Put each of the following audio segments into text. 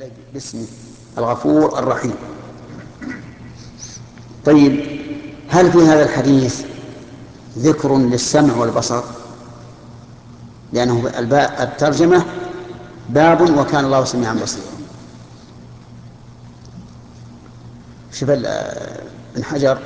عليك باسمه الغفور الرحيم. طيب، هل في هذا الحديث ذكر للسمع والبصر؟ لأنه الترجمة باب وكان الله سميعا بصيرا. شوف ابن حجر.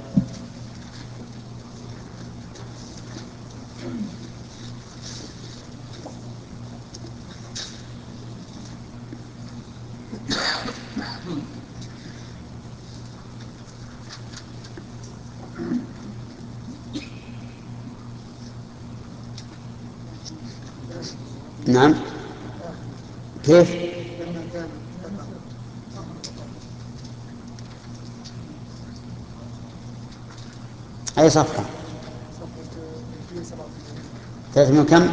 نعم، كيف؟ أي صفحة؟ 300 كم؟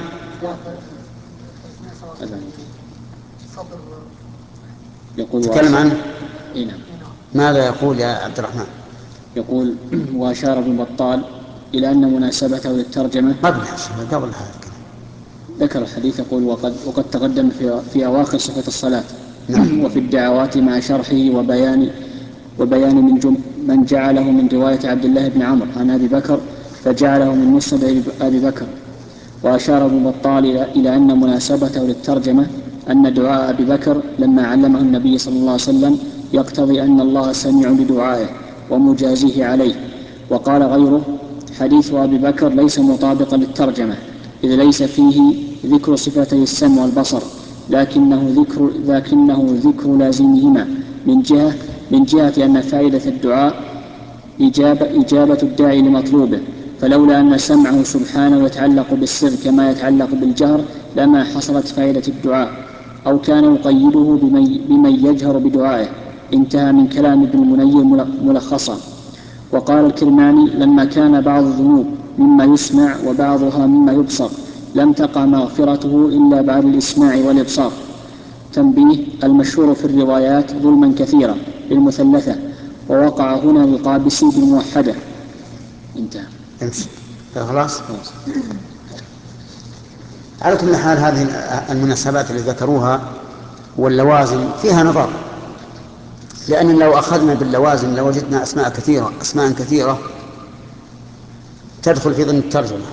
تكلم عنه. ماذا يقول يا عبد الرحمن؟ يقول: وأشار ابن بطال إلى أن مناسبته للترجمة قبل هذا ذكر الحديث. يقول: وقد تقدم في أواخر صفة الصلاة. نعم. وفي الدعوات مع شرحه وبيان من جعله من رواية عبد الله بن عمرو عن أبي بكر فجعله من مسند أبي بكر. وأشار ابن بطال إلى أن مناسبته للترجمة أن دعاء أبي بكر لما علمه النبي صلى الله عليه وسلم يقتضي أن الله سميع لدعائه ومجازيه عليه. وقال غيره: حديث أبي بكر ليس مطابقا للترجمة، إذ ليس فيه ذكر صفتي السمع والبصر، لكنه ذكر لازمهما من جهة أن فائدة الدعاء إجابة الداعي لمطلوبه، فلولا أن سمعه سبحانه يتعلق بالسر كما يتعلق بالجهر لما حصلت فائدة الدعاء، أو كان يقيده بمن يجهر بدعائه. انتهى من كلام ابن المنير ملخصا. وقال الكرماني: لما كان بعض الذنوب مما يسمع وبعضها مما يبصر لم تقع مغفرته إلا بعد الإسماع والإبصار. تنبيه: المشهور في الروايات ظلما كثيرا للمثلثة، ووقع هنا للقابسي بالموحدة. انتهى. خلاص. على كل حال، هذه المناسبات اللي ذكروها واللوازم فيها نظر، لأن لو أخذنا باللوازم لوجدنا أسماء كثيرة تدخل في ضمن الترجمة.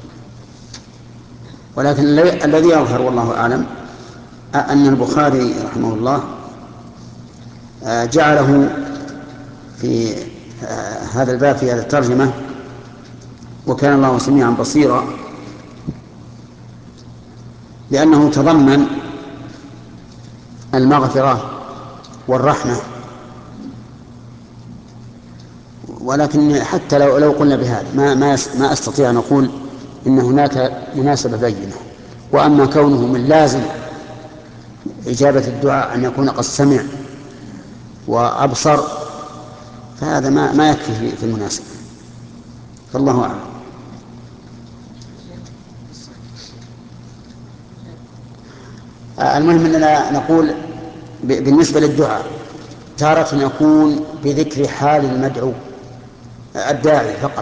ولكن الذي يظهر والله أعلم أن البخاري رحمه الله جعله في هذا الباب في هذه الترجمة وكان الله سميعا بصيرا، لأنه تضمن المغفرة والرحمة. ولكن حتى لو قلنا بهذا ما أستطيع أن أقول إن هناك مناسبة بينة. وأما كونه من لازم إجابة الدعاء أن يكون قد سمع وأبصر فهذا ما يكفي في المناسبة، فالله أعلم. المهم أننا نقول بالنسبة للدعاء تارة يكون بذكر حال المدعو الداعي فقط،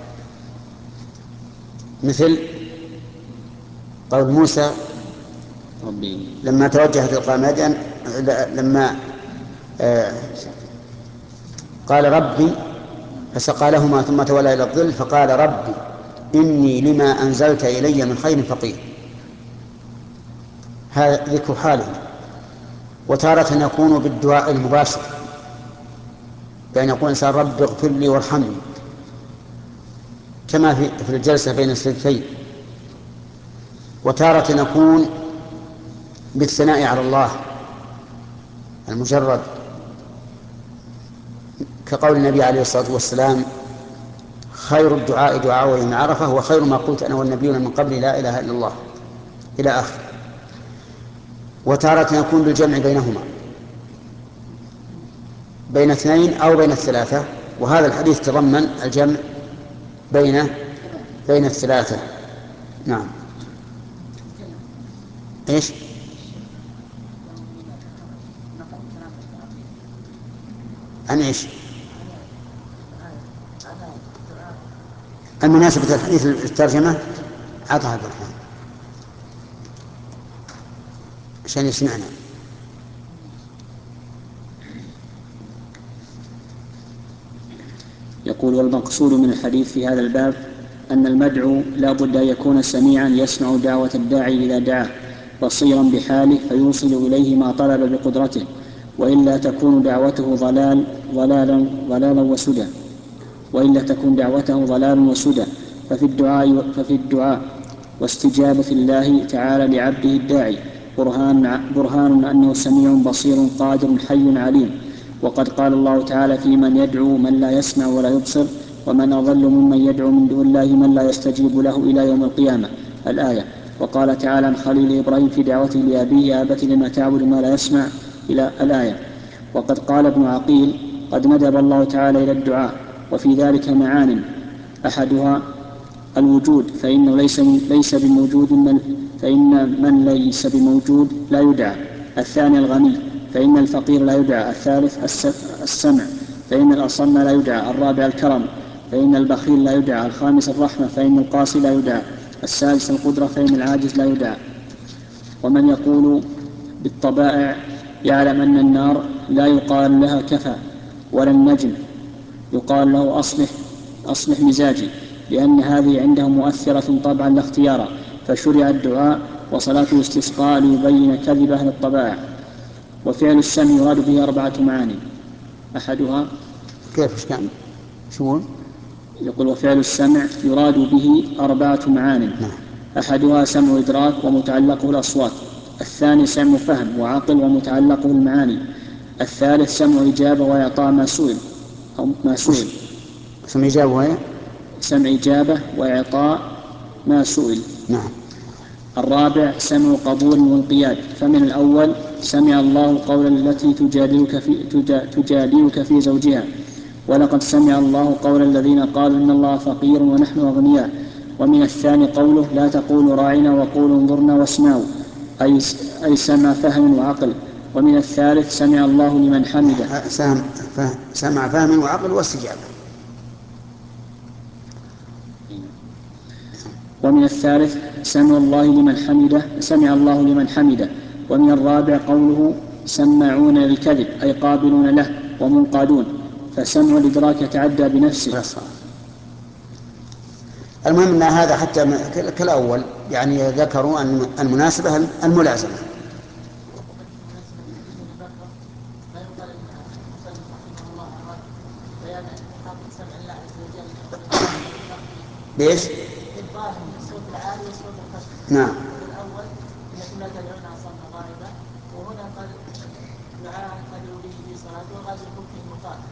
مثل قول موسى لما توجه تلقاء مدين لما قال ربي فسقى لهما ثم تولى إلى الظل فقال ربي إني لما أنزلت إلي من خير فقير. هذا ذكر حاله. وتارة يكون بالدعاء المباشر، بأن يقول إنسان رب اغفر لي وارحمني، كما في الجلسة بين السجدتين. وتارة يكون بالثناء على الله المجرد، كقول النبي عليه الصلاة والسلام خير الدعاء دعاء يوم عرفة وخير ما قلت أنا والنبيون من قبل لا إله إلا الله إلى آخر. وتارة يكون بالجمع بينهما، بين اثنين أو بين الثلاثة، وهذا الحديث تضمن الجمع بين الثلاثة. نعم. إيش؟ عن إيش؟ المناسبة الحديث الترجمة عطها عبد الرحمن عشان يسمعنا. يقول: والمقصود من الحديث في هذا الباب أن المدعو لا بد أن يكون سميعا يسمع دعوة الداعي إذا دعاه، بصيرا بحاله فيوصل إليه ما طلب بقدرته، وإلا تكون دعوته ضلالا وسدى ففي الدعاء واستجابة الله تعالى لعبده الداعي برهان أنه سميع بصير قادر حي عليم. وقد قال الله تعالى: في من يدعو من لا يسمع ولا يبصر ومن أضل ممن يدعو من دون الله من لا يستجيب له إلى يوم القيامة، الآية. وقال تعالى عن خليل إبراهيم في دعوته لأبيه: يا أبت لم تعبد ما لا يسمع، إلى الآية. وقد قال ابن عقيل: قد ندب الله تعالى إلى الدعاء، وفي ذلك معان: أحدها الوجود، فإنه ليس بموجود فإن من ليس بموجود لا يدعى. الثاني الغني، فإن الفقير لا يدعى. الثالث السمع، فإن الأصم لا يدعى. الرابع الكرم، فإن البخيل لا يدعى. الخامس الرحمة، فإن القاسي لا يدعى. السادس القدرة، فإن العاجز لا يدعى. ومن يقول بالطبائع يعلم أن النار لا يقال لها كفى، ولا النجم يقال له أصلح مزاجي، لأن هذه عندهم مؤثرة طبعا لا اختيارا، فشرع الدعاء وصلاة الاستسقاء ليبين كذب أهل الطبائع. وفعل السمع يراد به 4 معاني: أحدها كيف كان شو يقول: وفعل السمع يراد به 4 معان: أحدها سمع إدراك ومتعلقه الأصوات. الثاني سمع فهم وعقل ومتعلقه المعاني. الثالث سمع إجابة وإعطاء ما سئل سمع إجابة وإعطاء ما سئل. نعم. الرابع سمع قبول وانقياد. فمن الأول: سمع الله قول التي تجادلك في زوجها، ولقد سمع الله قول الذين قالوا إن الله فقير ونحن أغنياء. ومن الثاني قوله: لا تقولوا راعنا وقولوا انظرنا واسمعوا، أي سمع فهم وعقل. ومن الثالث: سمع الله لمن حمده. سمع فهم وعقل واستجابة. ومن الثالث: سمع الله لمن حمده. ومن الرابع قوله: سماعون للكذب، أي قابلون له ومنقادون، فسمع الإدراك يتعدى بنفسه. المهم أن هذا حتى كالأول، يعني ذكروا أن المناسبة الملازمة. ليش؟ نعم. الأول إنكم لا تدعون عصانا غائبا، وهنا قال دعاء قد يوليه في صلاته وقد يكون فيه مخاطب.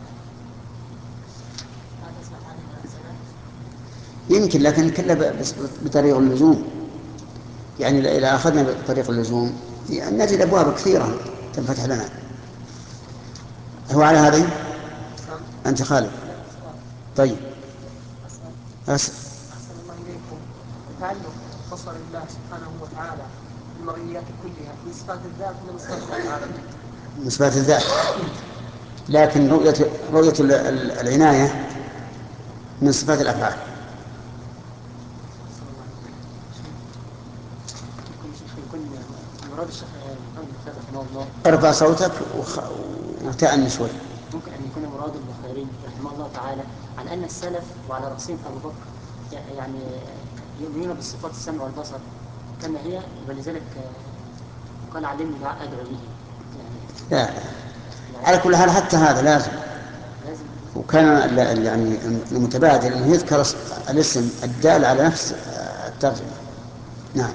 هذا اسمح علينا يمكن، لكن كله بطريق اللزوم. يعني إذا أخذنا بطريق اللزوم نجد أبواب كثيرة تنفتح لنا. هو على هذه أنت خالد؟ طيب. أحسن الله إليكم. تعلق بصر الله سبحانه وتعالى المرئيات كلها من صفات الذات ومن صفات الأفعال. من صفات الذات، لكن رؤية العناية من صفات الأفعال. ارفع صوتك وتأني شوي. ممكن أن يكون مراد البخاري رحمه الله تعالى عن أن السلف وعلى رأسهم أبو بكر يعني يؤمنون بالصفات السمع والبصر كما هي، ولذلك قال علمني أدعو به. لا، على كل حال حتى هذا لازم. وكان يعني المتبادل أنه يذكر الاسم الدال على نفس الترجمة. نعم.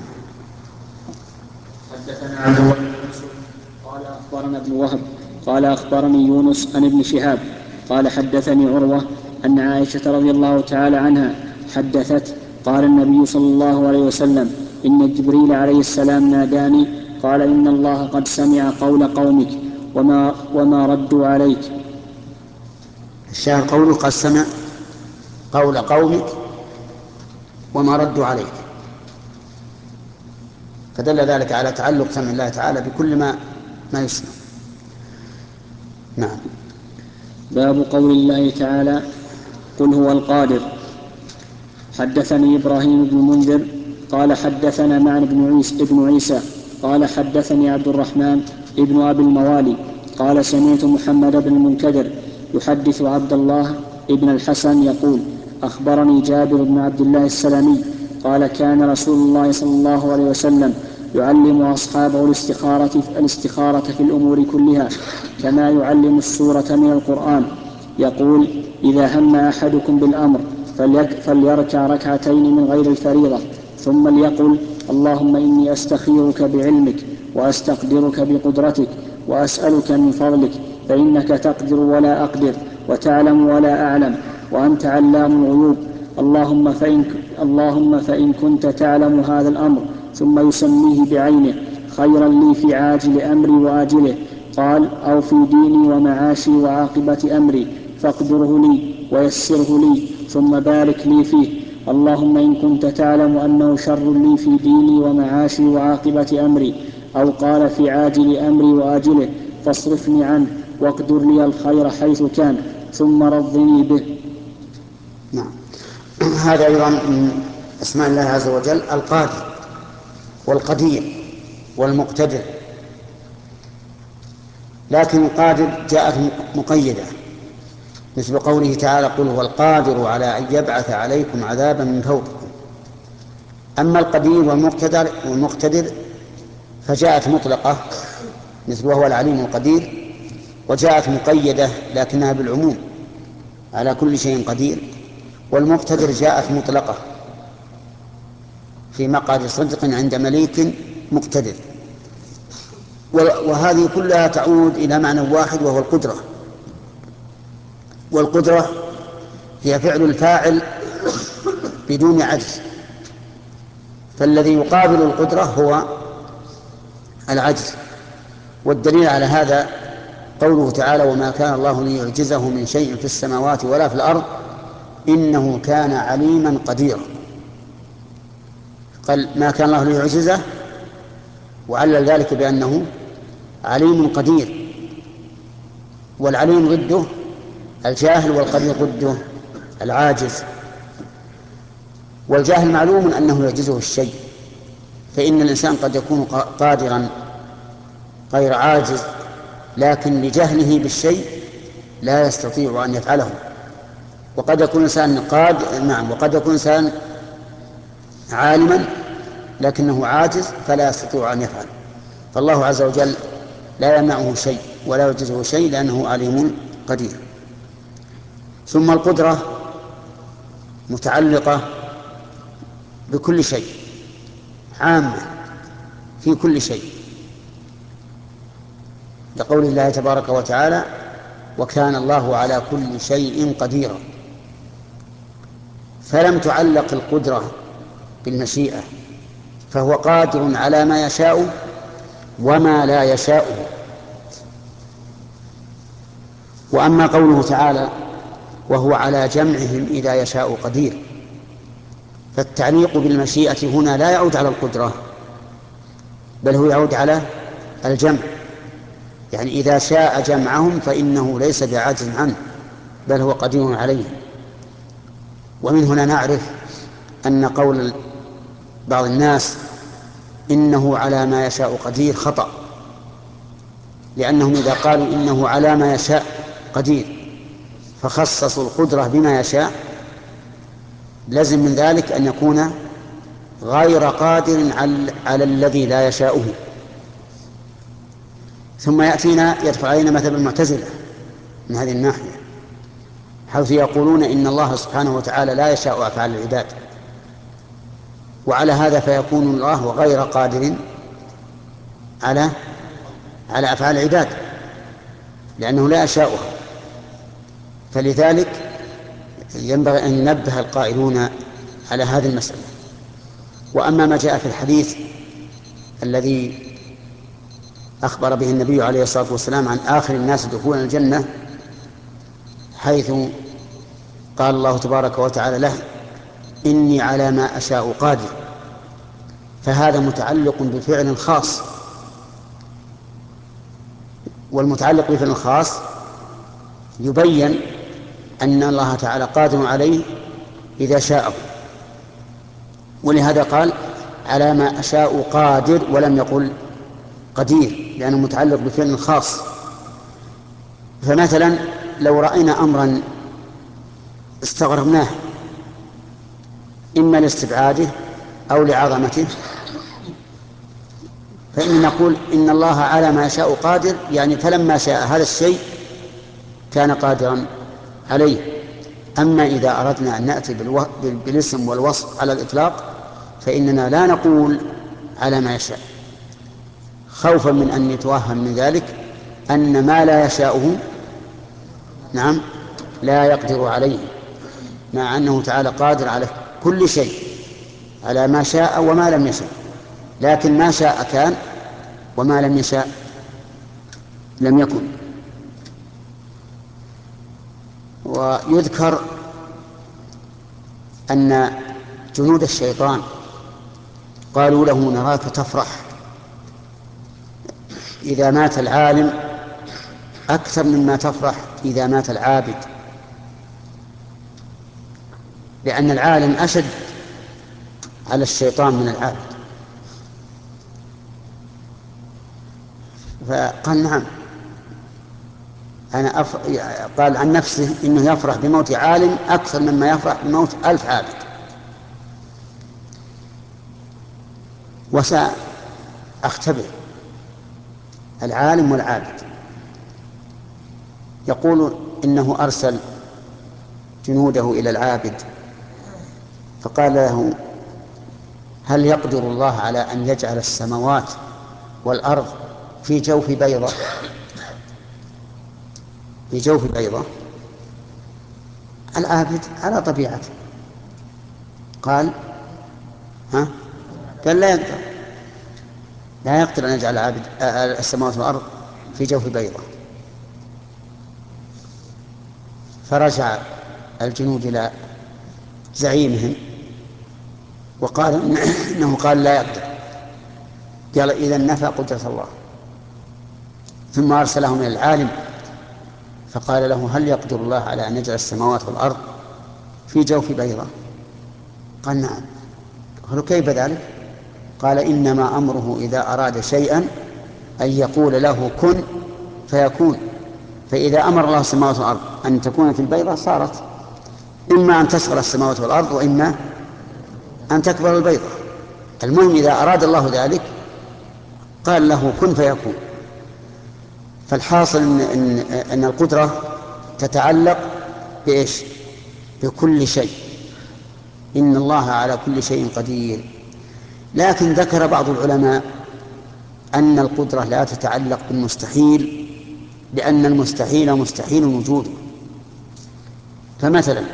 حدثنا عبد الله بن يوسف قال أخبرنا ابن وهب قال أخبرني يونس عن ابن شهاب قال حدثني عروة أن عائشة رضي الله تعالى عنها حدثت قال النبي صلى الله عليه وسلم: إن جبريل عليه السلام ناداني قال: إن الله قد سمع قول قومك وما ردوا عليك. الشاهد قوله قد سمع قول قومك وما ردوا عليك، فدل ذلك على تعلق سمع الله تعالى بكل ما يسمع. نعم. باب قول الله تعالى: قل هو القادر. حدثني إبراهيم بن منذر قال حدثنا معن بن عيسى قال حدثني عبد الرحمن ابن أبي الموالي قال سمعت محمد بن المنكدر يحدث عبد الله ابن الحسن يقول: أخبرني جابر بن عبد الله السلمي قال: كان رسول الله صلى الله عليه وسلم يعلم أصحابه الاستخارة في الأمور كلها كما يعلم السورة من القرآن. يقول: إذا هم أحدكم بالأمر فليركع ركعتين من غير الفريضة، ثم ليقل: اللهم إني أستخيرك بعلمك وأستقدرك بقدرتك وأسألك من فضلك، فإنك تقدر ولا أقدر وتعلم ولا أعلم وأنت علام الغيوب. اللهم فإن كنت تعلم هذا الأمر، ثم يسميه بعينه: خيرا لي في عاجل أمري وآجله، قال: أو في ديني ومعاشي وعاقبة أمري، فاقدره لي ويسره لي ثم بارك لي فيه. اللهم إن كنت تعلم أنه شر لي في ديني ومعاشي وعاقبة أمري، أو قال في عاجل أمري وآجله، فاصرفني عنه واقدر لي الخير حيث كان، ثم رضني به. نعم. هذا أيضا من أسماء الله عز وجل: القادر والقدير والمقتدر. لكن القادر جاءت مقيدة، مثل قوله تعالى: قل هو القادر على أن يبعث عليكم عذابا من فوقكم. أما القدير والمقتدر فجاءت مطلقة، مثل وهو العليم القدير، وجاءت مقيدة لكنها بالعموم على كل شيء قدير. والمقتدر جاءت مطلقة في مقعد صدق عند مليك مقتدر. وهذه كلها تعود إلى معنى واحد، وهو القدرة. والقدرة هي فعل الفاعل بدون عجز، فالذي يقابل القدرة هو العجز. والدليل على هذا قوله تعالى: وما كان الله ليعجزه من شيء في السماوات ولا في الأرض إنه كان عليما قديرا. قال: ما كان الله ليعجزه، وعلل ذلك بأنه عليم قدير. والعليم ضده الجاهل، والقدير ضده العاجز. والجاهل معلوم أنه يعجزه الشيء، فإن الإنسان قد يكون قادرا غير عاجز، لكن لجهله بالشيء لا يستطيع أن يفعله. وقد يكون إنسان وقد يكون إنسان عالما لكنه عاجز فلا يستطيع أن يفعل. فالله عز وجل لا يمنعه شيء ولا يعجزه شيء، لأنه عليم قدير. ثم القدرة متعلقة بكل شيء، عامة في كل شيء، لقول الله تبارك وتعالى: وكان الله على كل شيء قديرا. فلم تعلق القدرة بالمشيئة، فهو قادر على ما يشاء وما لا يشاء. وأما قوله تعالى: وهو على جمعهم إذا يشاء قدير، فالتعليق بالمشيئة هنا لا يعود على القدرة، بل هو يعود على الجمع. يعني إذا شاء جمعهم فإنه ليس بعاجز عنه، بل هو قدير عليه. ومن هنا نعرف أن قول بعض الناس إنه على ما يشاء قدير خطأ، لأنهم إذا قالوا إنه على ما يشاء قدير فخصصوا القدرة بما يشاء، لازم من ذلك أن يكون غير قادر على الذي لا يشاؤه. ثم يدخل علينا مثل المعتزلة من هذه الناحية، حيث يقولون إن الله سبحانه وتعالى لا يشاء أفعال العباد، وعلى هذا فيكون الله غير قادر على أفعال العباد لأنه لا يشاؤها. فلذلك ينبغي أن ينبه القائلون على هذه المسألة. وأما ما جاء في الحديث الذي أخبر به النبي عليه الصلاة والسلام عن آخر الناس دخولا الجنة، حيث قال الله تبارك وتعالى له: إني على ما أشاء قادر، فهذا متعلق بفعل خاص، والمتعلق بفعل خاص يبين أن الله تعالى قادر عليه إذا شاءه. ولهذا قال: على ما أشاء قادر، ولم يقل قدير، لأنه متعلق بفعل خاص. فمثلا لو رأينا أمرا استغربناه إما لاستبعاده أو لعظمته، فإن نقول إن الله على ما يشاء قادر، يعني فلما شاء هذا الشيء كان قادرا عليه. أما إذا أردنا أن نأتي بالاسم والوصف على الإطلاق فإننا لا نقول على ما يشاء، خوفا من أن يتوهم من ذلك أن ما لا يشاءه نعم لا يقدر عليه، مع أنه تعالى قادر على كل شيء، على ما شاء وما لم يشاء، لكن ما شاء كان وما لم يشاء لم يكن. ويذكر أن جنود الشيطان قالوا له نراك تفرح إذا مات العالم أكثر مما تفرح إذا مات العابد، لأن العالم أشد على الشيطان من العابد. فقال نعم، قال عن نفسه إنه يفرح بموت عالم أكثر مما يفرح بموت 1000 عابد. وسأختبر العالم والعابد. يقول إنه أرسل جنوده إلى العابد فقال له هل يقدر الله على أن يجعل السماوات والأرض في جوف بيضة؟ في جوف بيضة. العابد على طبيعته قال قال لا يقدر أن يجعل العابد السماوات والأرض في جوف بيضة. فرجع الجنود إلى زعيمهم وقال إنه قال لا يقدر. قال إذن نفى قدرة الله. ثم أرسلهم إلى العالم فقال له هل يقدر الله على أن يجعل السماوات والأرض في جوف بيضة؟ قال نعم. قالوا كيف ذلك؟ قال إنما أمره إذا أراد شيئا أن يقول له كن فيكون، فإذا أمر الله السماوات والأرض أن تكون في البيضة صارت، إما أن تصغر السماوات والأرض وإما أن تكبر البيضة. المهم إذا أراد الله ذلك قال له كن فيكون. فالحاصل أن القدرة تتعلق بإيش؟ بكل شيء. إن الله على كل شيء قدير. لكن ذكر بعض العلماء أن القدرة لا تتعلق بالمستحيل، لأن المستحيل مستحيل وجوده. فمثلا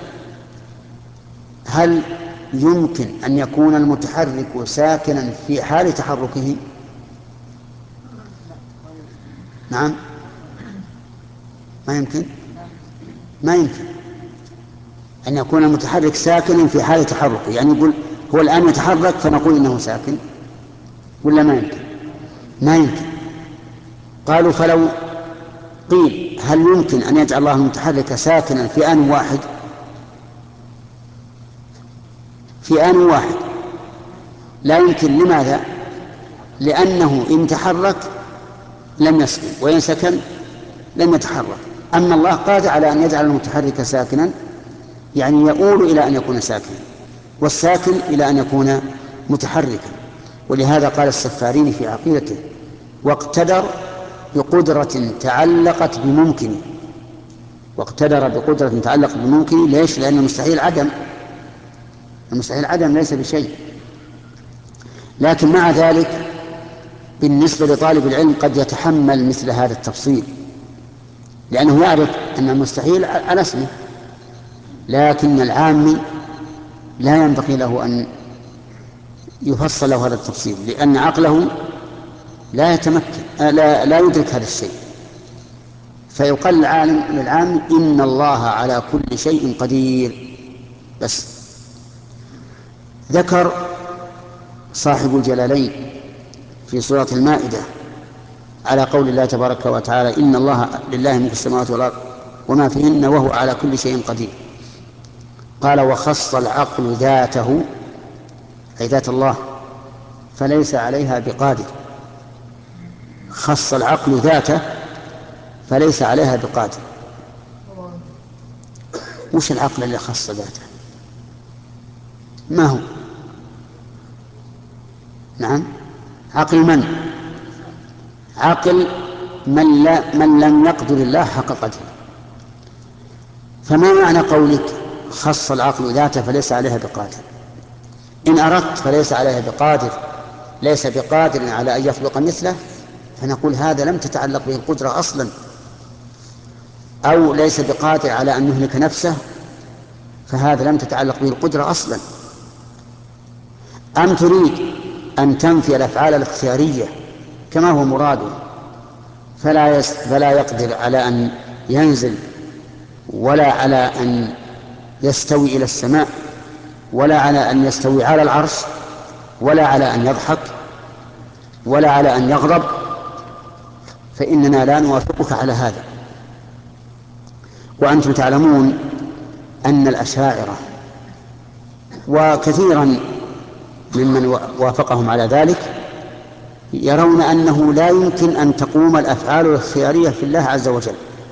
هل يمكن أن يكون المتحرك ساكنا في حال تحركه؟ نعم ما يمكن أن يكون المتحرك ساكنا في حال تحركه، يعني يقول هو الآن يتحرك فنقول إنه ساكن، ولا ما يمكن. قالوا فلو قيل هل يمكن أن يجعل الله المتحرك ساكنا في آن واحد؟ في آن واحد لا يمكن. لماذا؟ لأنه إن تحرك لم يسكن، وإن سكن لم يتحرك. أما الله قادر على أن يجعل المتحرك ساكنا، يعني يؤول إلى أن يكون ساكنا، والساكن إلى أن يكون متحركا. ولهذا قال السفارين في عقيدته واقتدر بقدرة تعلقت بممكن. واقتدر بقدرة تعلقت بممكن. ليش؟ لأن المستحيل عدم ليس بشيء. لكن مع ذلك بالنسبة لطالب العلم قد يتحمل مثل هذا التفصيل، لأنه يعرف أن المستحيل على اسمه. لكن العامي لا ينبغي له أن يفصل له هذا التفصيل، لأن عقله لا يتمكن لا يدرك هذا الشيء. فيقال للعام إن الله على كل شيء قدير بس. ذكر صاحب الجلالين في سورة المائدة على قول الله تبارك وتعالى إن الله لله ملك السماوات والأرض وما فيهن وهو على كل شيء قدير. قال وخص العقل ذاته أي ذات الله فليس عليها بقادر. خص العقل ذاته فليس عليها بقادر. وش العقل اللي خص ذاته؟ ما هو؟ نعم، عقل من؟ عقل من لم يقدر الله حق قدره. فما معنى قولك خص العقل ذاته فليس عليها بقادر؟ إن أردت فليس عليها بقادر، ليس بقادر على أن يخلق مثله، فنقول هذا لم تتعلق به القدرة أصلا. أو ليس بقادر على أن يهلك نفسه، فهذا لم تتعلق به القدرة أصلا. أم تريد أن تنفي الأفعال الاختيارية كما هو مراده، فلا يقدر على أن ينزل، ولا على أن يستوي إلى السماء، ولا على أن يستوي على العرش، ولا على أن يضحك، ولا على أن يغضب، فإننا لا نوافقك على هذا. وأنتم تعلمون أن الأشاعرة وكثيرا ممن وافقهم على ذلك يرون أنه لا يمكن أن تقوم الأفعال الاختيارية في الله عز وجل،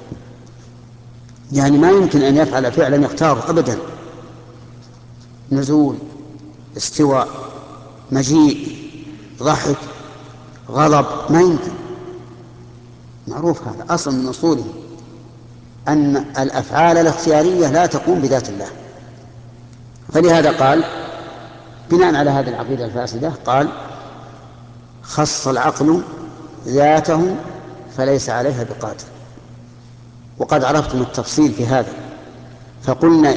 يعني ما يمكن أن يفعل فعلا يختار أبدا، نزول، استواء، مجيء، ضحك، غضب، ما يمكن. معروف هذا أصل من أصوله، أن الأفعال الاختيارية لا تقوم بذات الله. فلهذا قال بناء على هذه العقيدة الفاسدة، قال خص العقل ذاته فليس عليها بقادر. وقد عرفتم التفصيل في هذا، فقلنا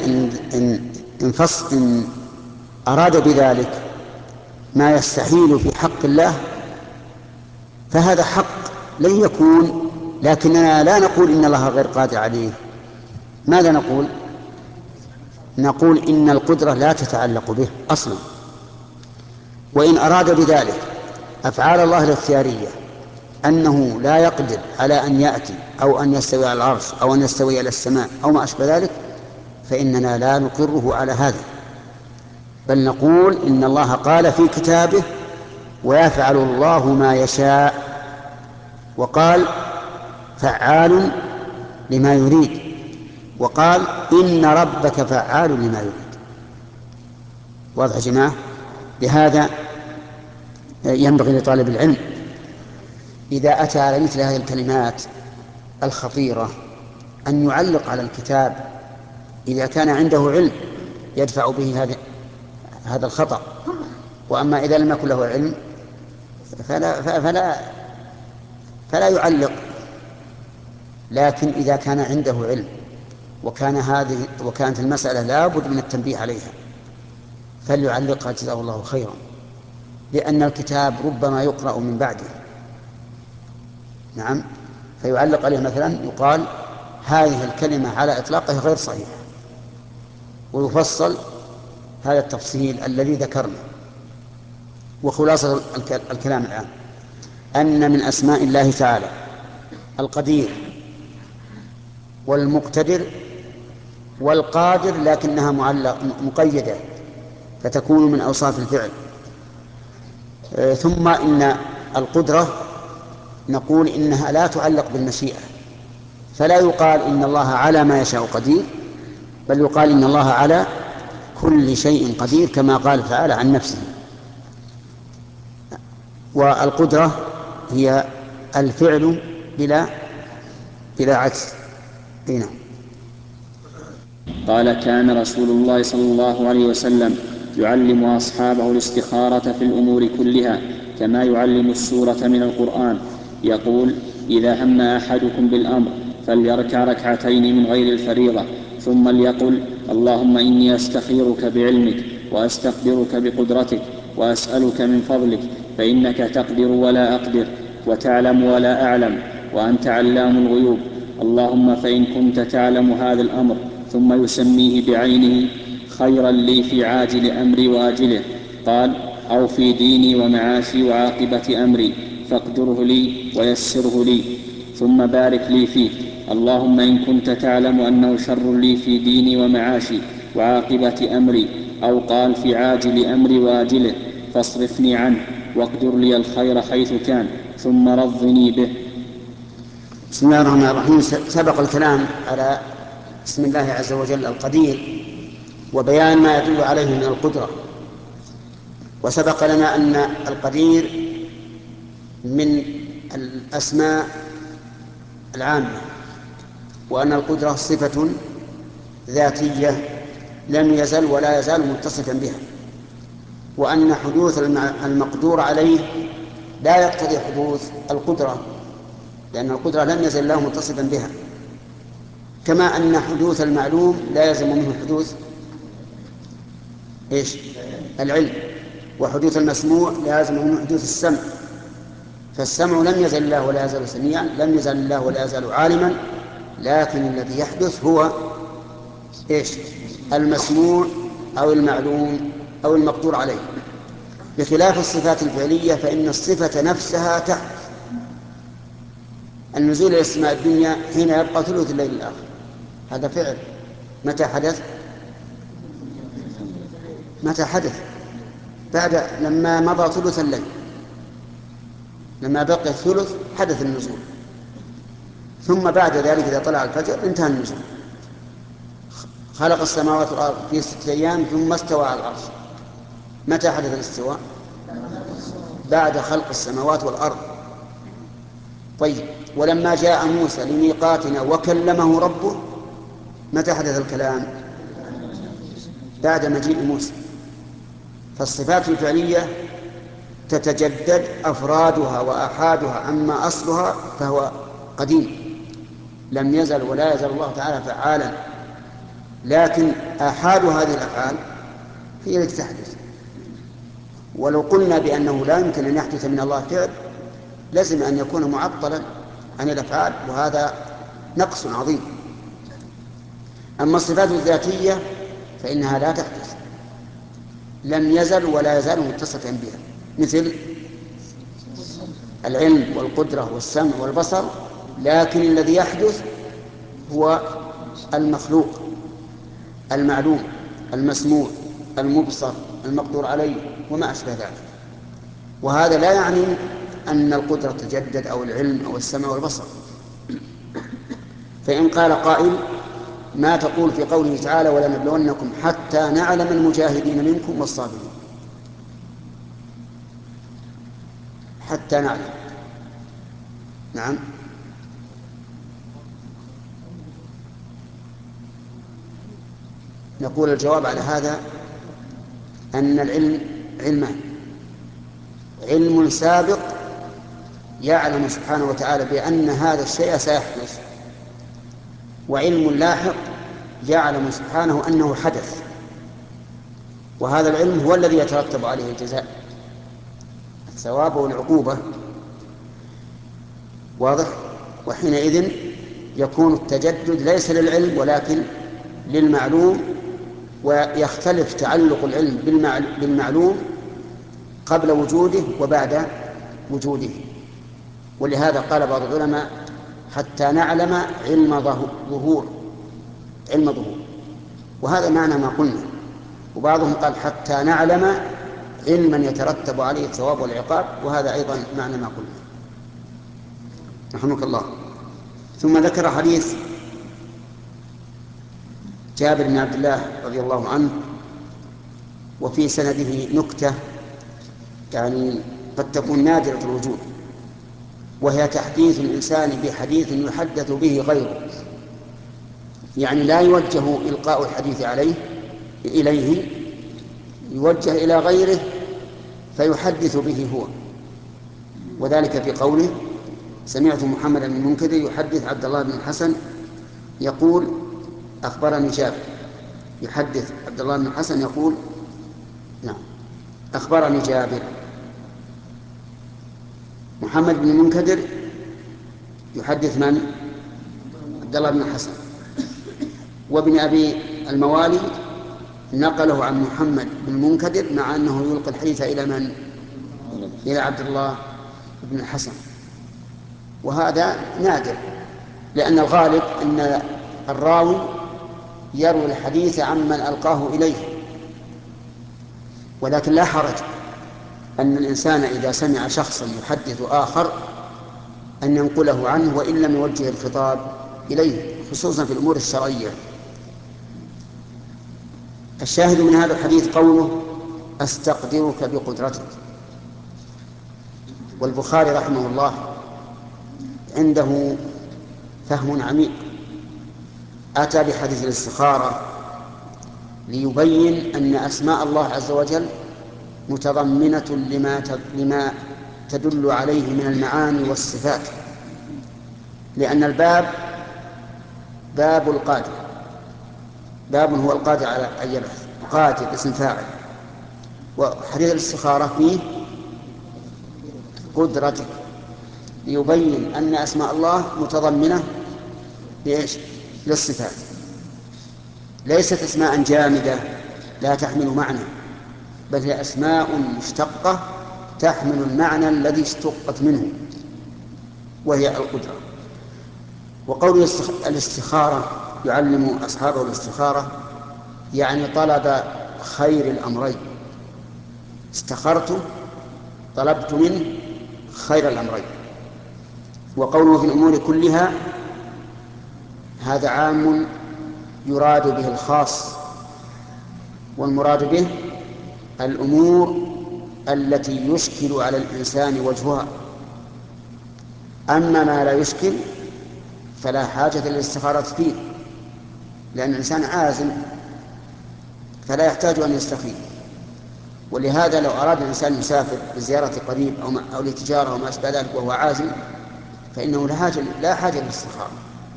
إن أراد بذلك ما يستحيل في حق الله فهذا حق لن يكون، لكننا لا نقول إن الله غير قادر عليه. ماذا نقول؟ نقول إن القدرة لا تتعلق به أصلا. وإن أراد بذلك أفعال الله الاختيارية أنه لا يقدر على أن يأتي أو أن يستوي على العرش أو أن يستوي على السماء أو ما أشبه ذلك، فإننا لا نقره على هذا، بل نقول إن الله قال في كتابه ويفعل الله ما يشاء، وقال فعال لما يريد، وقال إن ربك فعال لما يريد. واضح يا جماعة؟ لهذا ينبغي لطالب العلم إذا أتى على مثل هذه الكلمات الخطيرة أن يعلق على الكتاب إذا كان عنده علم يدفع به هذا الخطأ. وأما إذا لم يكن له علم فلا يعلق. لكن إذا كان عنده علم وكانت المسألة لا بد من التنبيه عليها فليعلقها جزاه الله خيرا، لأن الكتاب ربما يقرأ من بعده. نعم، فيعلق عليه مثلا يقال هذه الكلمة على إطلاقها غير صحيحة، ويفصل هذا التفصيل الذي ذكرنا. وخلاصة الكلام الآن أن من أسماء الله تعالى القدير والمقتدر والقادر، لكنها مقيدة فتكون من أوصاف الفعل. ثم إن القدرة نقول إنها لا تعلق بالمشيئة، فلا يقال إن الله على ما يشاء قدير، بل يقال إن الله على كل شيء قدير كما قال تعالى عن نفسه. والقدرة هي الفعل بلا عجز. هنا قال كان رسول الله صلى الله عليه وسلم يعلم أصحابه الاستخارة في الأمور كلها كما يعلم السورة من القرآن. يقول إذا هم أحدكم بالأمر فليركع ركعتين من غير الفريضة، ثم ليقل اللهم إني أستخيرك بعلمك وأستقدرك بقدرتك وأسألك من فضلك، فإنك تقدر ولا أقدر وتعلم ولا أعلم وأنت علام الغيوب. اللهم فإن كنت تعلم هذا الأمر، ثم يسميه بعينه خيرا لي في عاجل أمري وآجله، قال أو في ديني ومعاشي وعاقبة أمري، فاقدره لي ويسره لي ثم بارك لي فيه. اللهم إن كنت تعلم أنه شر لي في ديني ومعاشي وعاقبة أمري، أو قال في عاجل أمري وآجله، فاصرفني عنه واقدر لي الخير حيث كان ثم رضني به. بسم الله الرحمن الرحيم. سبق الكلام على اسم الله عز وجل القدير وبيان ما يدل عليه من القدرة. وسبق لنا أن القدير من الأسماء العامة، وأن القدرة صفة ذاتية لم يزل ولا يزال متصفا بها، وأن حدوث المقدور عليه لا يقتضي حدوث القدرة، لأن القدرة لم يزل الله متصفا بها، كما أن حدوث المعلوم لا يلزم منه حدوث العلم، وحدوث المسموع لا يلزم منه حدوث السمع. فالسمع لم يزل الله ولا يزال سميعا، لم يزل الله ولا يزال عالما، لكن الذي يحدث هو المسموع أو المعلوم أو المقدور عليه. بخلاف الصفات الفعلية فإن الصفة نفسها تحدث. النزول إلى السماء الدنيا حين يبقى ثلث الليل الآخر هذا فعل، متى حدث؟ متى حدث؟ بعد لما مضى ثلث الليل، لما بقي الثلث حدث النزول، ثم بعد ذلك إذا طلع الفجر انتهى النزول. خلق السماوات والأرض في 6 أيام ثم استوى على العرش. متى حدث الاستواء؟ بعد خلق السماوات والأرض. طيب، ولما جاء موسى لميقاتنا وكلمه ربه، متى حدث الكلام؟ بعد مجيء موسى. فالصفات الفعلية تتجدد أفرادها وآحادها، أما أصلها فهو قديم لم يزل ولا يزال الله تعالى فعالا، لكن آحاد هذه الأفعال هي التي تحدث. ولو قلنا بأنه لا يمكن أن يحدث من الله فعل لازم أن يكون معطلا عن الأفعال، وهذا نقص عظيم. أما الصفات الذاتية فإنها لا تحدث، لم يزل ولا يزال متصفا بها، مثل العلم والقدرة والسمع والبصر، لكن الذي يحدث هو المخلوق المعلوم المسموع المبصر المقدور عليه وما أشبه ذلك. وهذا لا يعني أن القدرة تجدد أو العلم أو السمع والبصر. فإن قال قائل: ما تقول في قوله تعالى ولنبلونكم حتى نعلم المجاهدين منكم والصابرين؟ حتى نعلم، نعم، نقول الجواب على هذا أن العلم علمان: علم سابق يعلم سبحانه وتعالى بأن هذا الشيء سيحدث، وعلم لاحق يعلم سبحانه أنه حدث، وهذا العلم هو الذي يترتب عليه الجزاء، الثواب والعقوبة. واضح؟ وحينئذ يكون التجدد ليس للعلم ولكن للمعلوم، ويختلف تعلق العلم بالمعلوم قبل وجوده وبعد وجوده. ولهذا قال بعض العلماء: حتى نعلم علم ظهور، علم ظهور، وهذا معنى ما قلنا. وبعضهم قال: حتى نعلم علما يترتب عليه الثواب والعقاب، وهذا أيضا معنى ما قلنا. رحمك الله. ثم ذكر حديث جابر بن عبد الله رضي الله عنه، وفي سنده نكتة يعني قد تكون نادرة الوجود، وهي تحديث الإنسان بحديث يحدث به غيره، يعني لا يوجه إلقاء الحديث إليه، يوجه إلى غيره فيحدث به هو. وذلك في قوله: سمعت محمد بن المنكدر يحدث عبد الله بن الحسن يقول أخبرني جابر. يحدث عبد الله بن الحسن يقول نعم أخبرني جابر. محمد بن المنكدر يحدث من؟ عبد الله بن الحسن. وابن أبي الموالي نقله عن محمد بن المنكدر، مع أنه يلقي الحديث إلى من؟ إلى عبد الله بن الحسن. وهذا نادر، لأن الغالب أن الراوي يروي الحديث عمن ألقاه إليه. ولكن لا حرج أن الإنسان إذا سمع شخصا يحدث آخر أن ينقله عنه وإن لم يوجه الخطاب إليه، خصوصا في الأمور الشرعية. الشاهد من هذا الحديث قوله أستقدرك بقدرتك. والبخاري رحمه الله عنده فهم عميق، أتى بحديث الاستخارة ليبين أن أسماء الله عز وجل متضمنة لما تدل عليه من المعاني والصفات، لأن الباب باب القادر، باب هو القادر على أن يبحث، قادر اسم فاعل، وحديث الاستخارة فيه قدرتك، ليبين أن أسماء الله متضمنة لإيش؟ للصفات، ليست أسماء جامدة لا تحمل معنى، بل هي أسماء مشتقة تحمل المعنى الذي اشتقت منه وهي القدرة. وقول الاستخارة يعلم أصحابه الاستخارة يعني طلب خير الأمرين، استخرت طلبت منه خير الأمرين. وقوله في الأمور كلها هذا عام يراد به الخاص، والمراد به الأمور التي يشكل على الإنسان وجهها، أما ما لا يشكل فلا حاجة للاستخارة فيه، لأن الإنسان عازم فلا يحتاج أن يستخير. ولهذا لو أراد الإنسان يسافر لزيارة قريب أو لتجارة أو ما أشبه ذلك وهو عازم فإنه لا حاجة للاستخارة.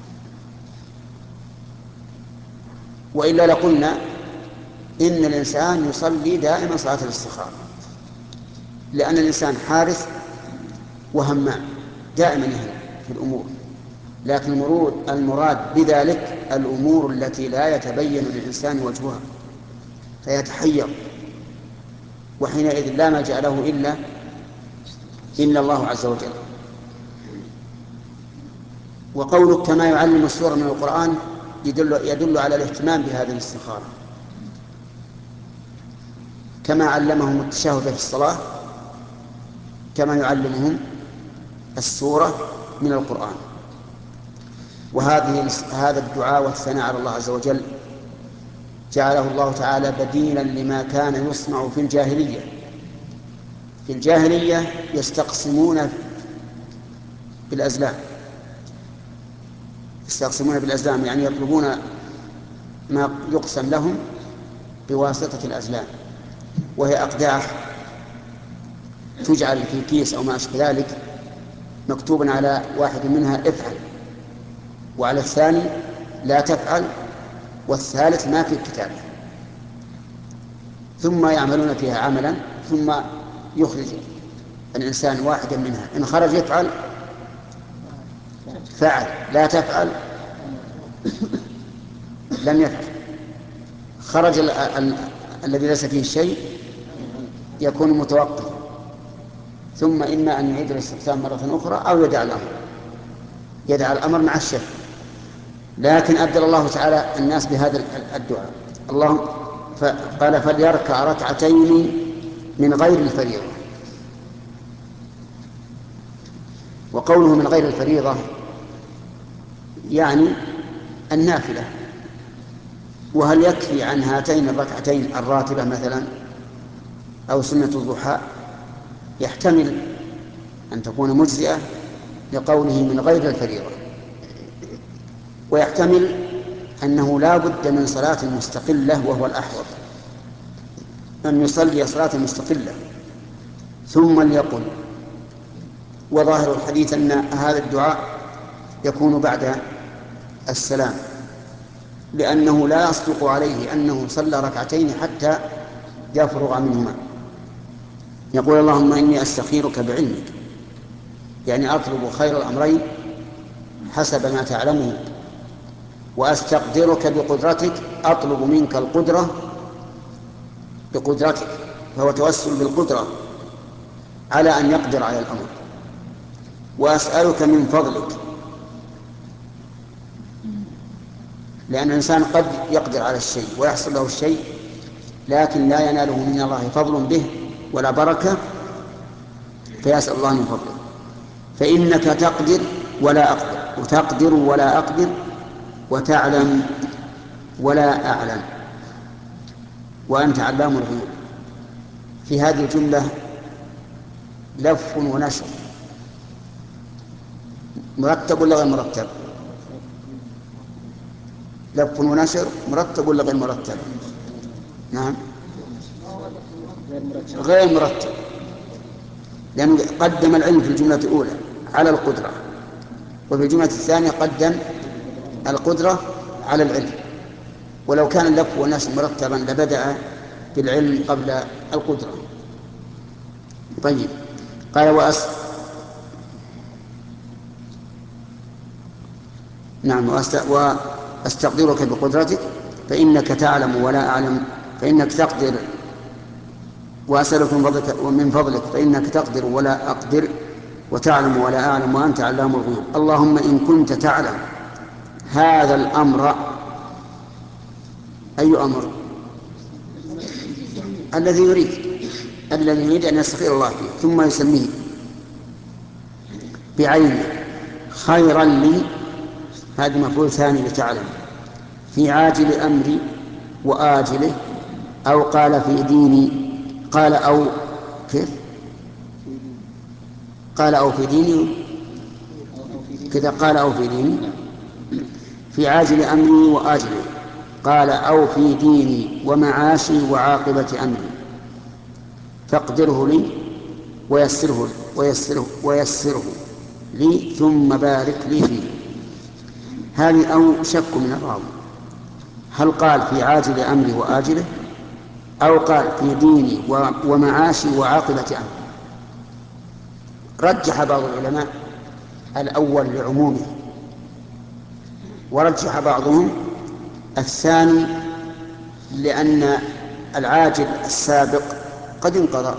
وإلا لقلنا إن الإنسان يصلي دائما صلاة الاستخارة، لأن الإنسان حارث وهمام دائما يهم في الأمور، لكن المراد بذلك الأمور التي لا يتبين للإنسان وجهها فيتحير، وحينئذ لا ملجأ له إلا الله عز وجل. وقولك كما يعلم السورة من القرآن يدل على الاهتمام بهذه الاستخارة، كما علمهم التشهد في الصلاة كما يعلمهم السورة من القرآن. هذا الدعاء والثناء على الله عز وجل جعله الله تعالى بديلا لما كان يصنع في الجاهلية. في الجاهلية يستقسمون بالأزلام، يعني يطلبون ما يقسم لهم بواسطة الأزلام، وهي أقداح تجعل في كيس أو ما أشبه ذلك مكتوبا على واحد منها افعل، وعلى الثاني لا تفعل، والثالث ما في كتابه، ثم يعملون فيها عملا ثم يخرج الإنسان واحدا منها، إن خرج يفعل فعل، لا تفعل لم يفعل، خرج الذي ليس فيه شيء يكون متوقفا، ثم إما أن يعيد الاستقسام مرة أخرى أو يدع الأمر مع الشك. لكن أبدل الله تعالى الناس بهذا الدعاء، اللهم قال فليركع ركعتين من غير الفريضة. وقوله من غير الفريضة يعني النافلة. وهل يكفي عن هاتين الركعتين الراتبة مثلا أو سنة الضحى؟ يحتمل أن تكون مجزئة لقوله من غير الفريضة، ويحتمل أنه لا بد من صلاة مستقلة، وهو الأحوط أن يصلي صلاة مستقلة ثم ليقل. وظاهر الحديث أن هذا الدعاء يكون بعد السلام، لأنه لا يصدق عليه أنه صلى ركعتين حتى يفرغ منهما. يقول اللهم إني أستخيرك بعلمك، يعني أطلب خير الأمرين حسب ما تعلمه، وأستقدرك بقدرتك، أطلب منك القدرة بقدرتك، فهو توسل بالقدرة على أن يقدر على الأمر، وأسألك من فضلك، لأن الإنسان قد يقدر على الشيء ويحصل له الشيء لكن لا يناله من الله فضل به ولا بركة، فيسأل الله من فضله. فإنك تقدر ولا أقدر، وتقدر ولا أقدر، وتعلم ولا أعلم. وأنت علام الغيوب. في هذه الجملة لف ونشر، مرتب ولا غير مرتب؟ لف ونشر مرتب ولا غير مرتب؟ نعم غير مرتب، لأنه قدم العلم في الجملة الأولى على القدرة، وفي الجملة الثانية قدم القدرة على العلم. ولو كان اللف والنشر مرتبا لبدأ بالعلم قبل القدرة. طيب قال نعم وأستقدرك بقدرتك فإنك تعلم ولا أعلم، فإنك تقدر، وأسألك من فضلك فإنك تقدر ولا أقدر، وتعلم ولا أعلم، وأنت علام الغيوب. اللهم إن كنت تعلم هذا الأمر. أي أمر؟ الذي يريد أن يستخير الله فيه، ثم يسميه بعينه خيرا لي، هذا مفعول ثاني لتعلم، في عاجل أمري وآجله، أو قال في ديني، قال أو كيف؟ قال أو في ديني كذا، قال أو في ديني، في عاجل أمري وآجله، قال أو في ديني ومعاشي وعاقبة أمري، فاقدره لي ويسره لي ثم بارك لي فيه. هذه أو شك من الراوي، هل قال في عاجل أمري وآجله أو قال في ديني ومعاشي وعاقبة أمري؟ رجح بعض العلماء الأول لعمومه، ورجح بعضهم الثاني لأن العاجل السابق قد انقضى.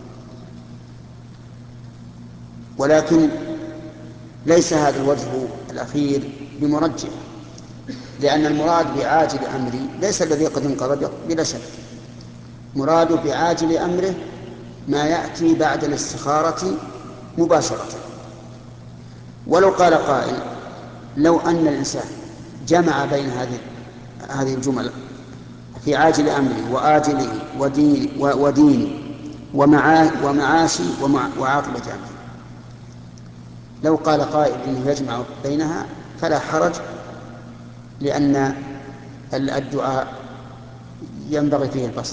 ولكن ليس هذا الوجه الأخير بمرجح، لأن المراد بعاجل أمري ليس الذي قد انقضى بلا شك، مراد بعاجل أمره ما يأتي بعد الاستخارة مباشرة. ولو قال قائل لو أن الإنسان جمع بين هذه الجمل في عاجل أمري وآجله وديني ومعاشي وعاقبة أمري، لو قال قائل إنه يجمع بينها فلا حرج، لأن الدعاء ينبغي فيه البسط.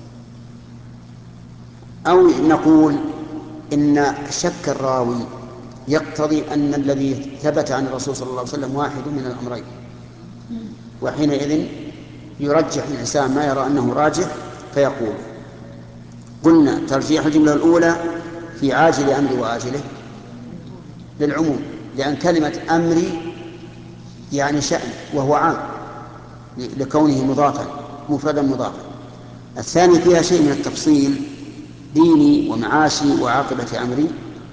أو نقول إن شك الراوي يقتضي أن الذي ثبت عن الرسول صلى الله عليه وسلم واحد من الأمرين، وحينئذ يرجح الإنسان ما يرى أنه راجح فيقول. قلنا ترجيح الجملة الأولى في عاجل أمري وآجله للعموم، لأن كلمة أمري يعني شأن وهو عام لكونه مضافا مفردا مضافا. الثاني فيها شيء من التفصيل، ديني ومعاشي وعاقبة أمري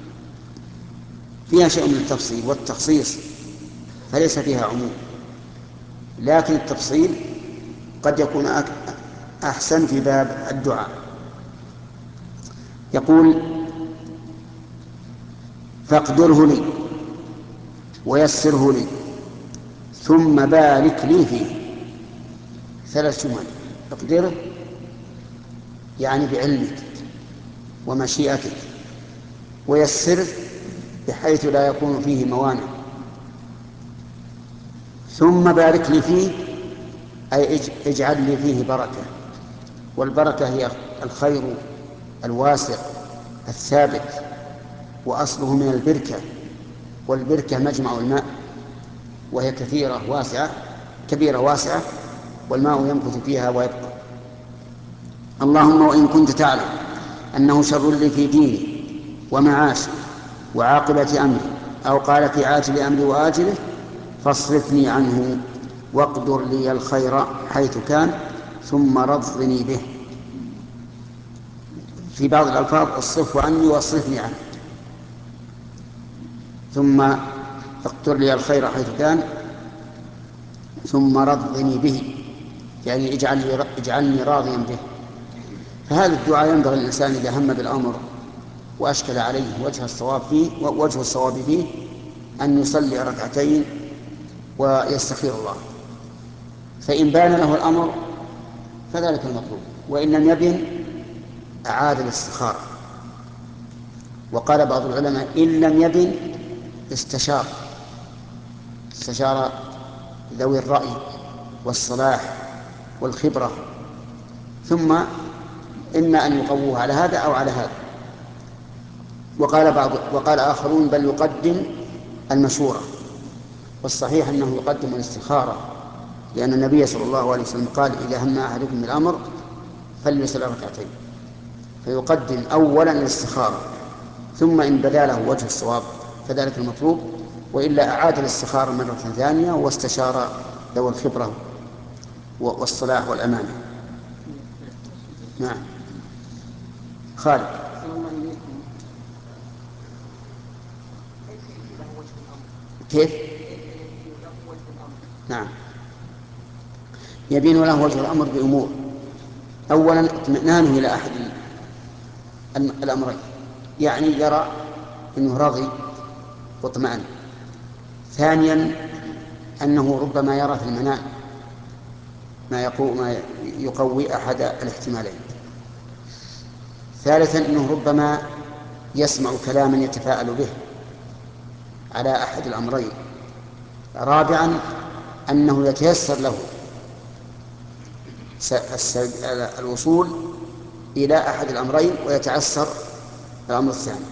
فيها شيء من التفصيل والتخصيص، فليس فيها عموم، لكن التفصيل قد يكون أحسن في باب الدعاء. يقول فاقدره لي ويسره لي ثم بارك لي فيه. 3 جمل: اقدره يعني بعلمك ومشيئتك، ويسره بحيث لا يكون فيه موانع، ثم بارك لي فيه أي اجعل لي فيه بركة. والبركة هي الخير الواسع الثابت، وأصله من البركة، والبركة مجمع الماء، وهي كبيرة واسعة، والماء يمكث فيها ويبقى. اللهم وإن كنت تعلم أنه شر لي في ديني ومعاشي وعاقبة أمري، أو قال في عاجل أمري وآجله، فاصرفني عنه واقدر لي الخير حيث كان ثم رضني به. في بعض الألفاظ اصرفه عني واصرفني عنه، ثم اقدر لي الخير حيث كان ثم رضني به، يعني اجعلني راضيا به. فهذا الدعاء ينبغي الإنسان إذا هم بالأمر وأشكل عليه وجه الصواب فيه أن يصلي 2 ويستخير الله، فإن بان له الأمر فذلك المطلوب، وإن لم يبن أعاد الاستخارة. وقال بعض العلماء إن لم يبن استشار ذوي الرأي والصلاح والخبرة، ثم إما أن يقووه على هذا أو على هذا. وقال آخرون بل يقدم المشورة، والصحيح أنه يقدم الاستخارة، لأن النبي صلى الله عليه وسلم قال إذا هم أحدكم بالأمر فليصلي ركعتين، فيقدم أولا الاستخارة، ثم إن بدا له وجه الصواب فذلك المطلوب، وإلا أعاد الاستخارة مرة ثانية واستشار ذوي الخبرة والصلاح والأمانة. نعم. خالد. كيف؟ نعم، يبين له وجه الأمر بأمور: أولا اطمئنانه إلى أحد الأمرين، يعني يرى أنه راضي واطمئن. ثانيا أنه ربما يرى في المنام ما يقوي أحد الاحتمالين. ثالثا أنه ربما يسمع كلاما يتفاءل به على أحد الأمرين. رابعا أنه يتيسر له الوصول إلى أحد الأمرين ويتعسر الأمر الثاني.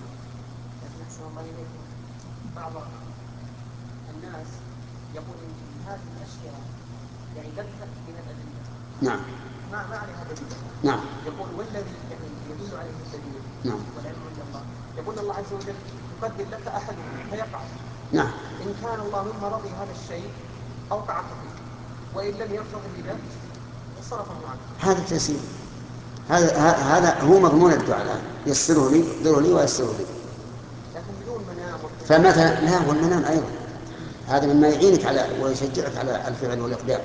بعض الناس يقول إن هذه الأشياء يعني لم تأتي من الأدلة. نعم. ما عليها دليل. نعم. يقول والذي يعني يدل عليه الدليل. نعم. والعلم عند الله. يقول الله عز وجل يقدر لك أحدهم فيقع. نعم. إن كان الله مما رضي هذا الشيء أوقعك فيه، وإن لم يرضى به صرفه عنك. هذا تيسير، هذا هو مضمون الدعاء الآن: يسره لي، اقدره لي ويسره لي. لكن بدون منام. فمثلا لا، والمنام أيضا هذا مما يعينك على ويشجعك على الفعل والإقدام.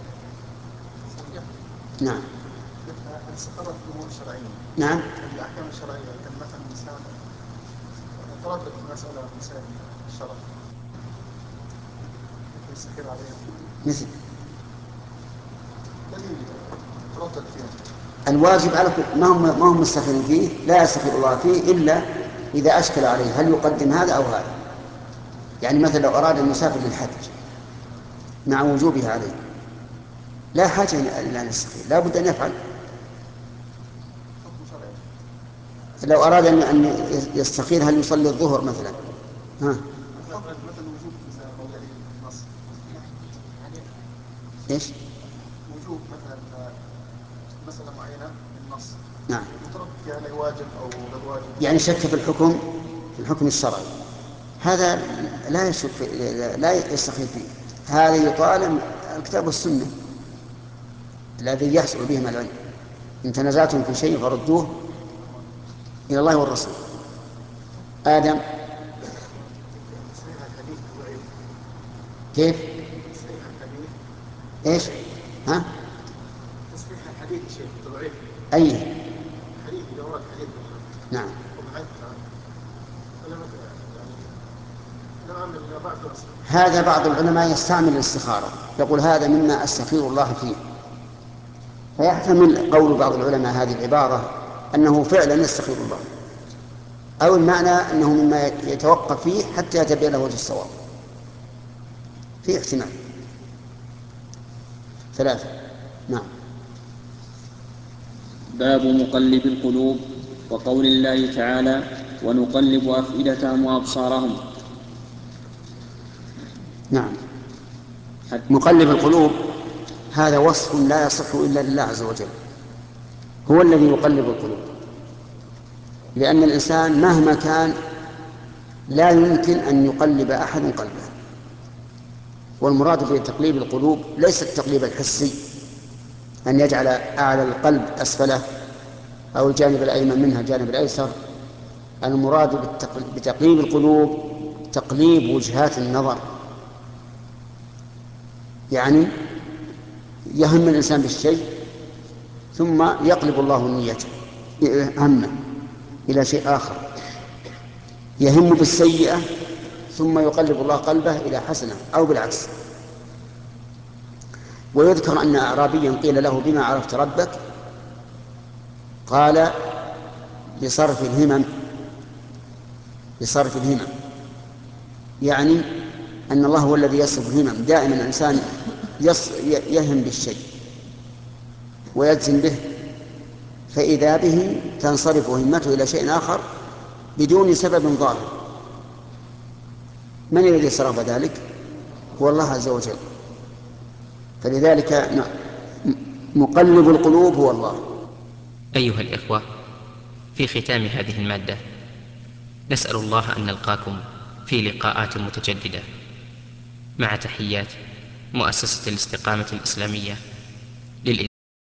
نعم. الاستخارة في الأمور الشرعية. نعم. الأحكام الشرعية، كان مثلا إنسان تردد في مسألة مسائل الشرع يستخير عليها مثل دليل تردد فيها. الواجب على ما هم مستخيرين فيه، لا يستخير الله فيه إلا إذا أشكل عليه هل يقدم هذا أو هذا. يعني مثلا لو أراد أن يسافر للحج مع وجوبها عليه لا حاجة إلى أن يستخير، لا بد أن يفعل. لو أراد أن يستخير هل يصلي الظهر مثلا، مثل وجوب موضعي النص. إيش؟ وجوب مثلا مسألة معينة بالنص. نعم. يترك فيها لا واجب أو غير واجب. يعني شك في الحكم الشرعي، هذا لا يستخير فيه. هذا يطالب الكتاب والسنة الذي يحصل بهما العلم. إن تنازعتم في شيء فردوه إلى الله والرسول. آدم. كيف؟ إيش؟ ها؟ تصحيح الحديث شيء ضعيف. أي حديث إذا ورد حديث. نعم. هذا بعض العلماء يستعمل الاستخارة، يقول هذا مما أستخير الله فيه، فيحتمل قول بعض العلماء هذه العبارة أنه فعلا يستخير الله، أو المعنى أنه مما يتوقف فيه حتى يتبين له وجه الصواب. في احتمال. 3. نعم. باب مقلب القلوب، وقول الله تعالى ونقلب أفئدتهم وأبصارهم. نعم. مقلب القلوب هذا وصف لا يصح إلا لله عز وجل، هو الذي يقلب القلوب، لأن الإنسان مهما كان لا يمكن أن يقلب أحد قلبه. والمراد بتقليب القلوب ليس التقليب الحسي أن يجعل أعلى القلب أسفله أو الجانب الأيمن منها الجانب الأيسر. المراد بتقليب القلوب تقليب وجهات النظر، يعني يهم الإنسان بالشيء ثم يقلب الله نيته همه إلى شيء آخر، يهم بالسيئة ثم يقلب الله قلبه إلى حسنة أو بالعكس. ويذكر أن أعرابيا قيل له بما عرفت ربك؟ قال لصرف الهمم، يعني أن الله هو الذي يصرف الهمم. دائما الإنسان يهم بالشيء ويجزم به، فإذا به تنصرف همته إلى شيء آخر بدون سبب ظاهر. من الذي صرف ذلك؟ هو الله عز وجل. فلذلك مقلب القلوب هو الله. أيها الإخوة، في ختام هذه المادة نسأل الله أن نلقاكم في لقاءات متجددة، مع تحيات مؤسسة الاستقامة الإسلامية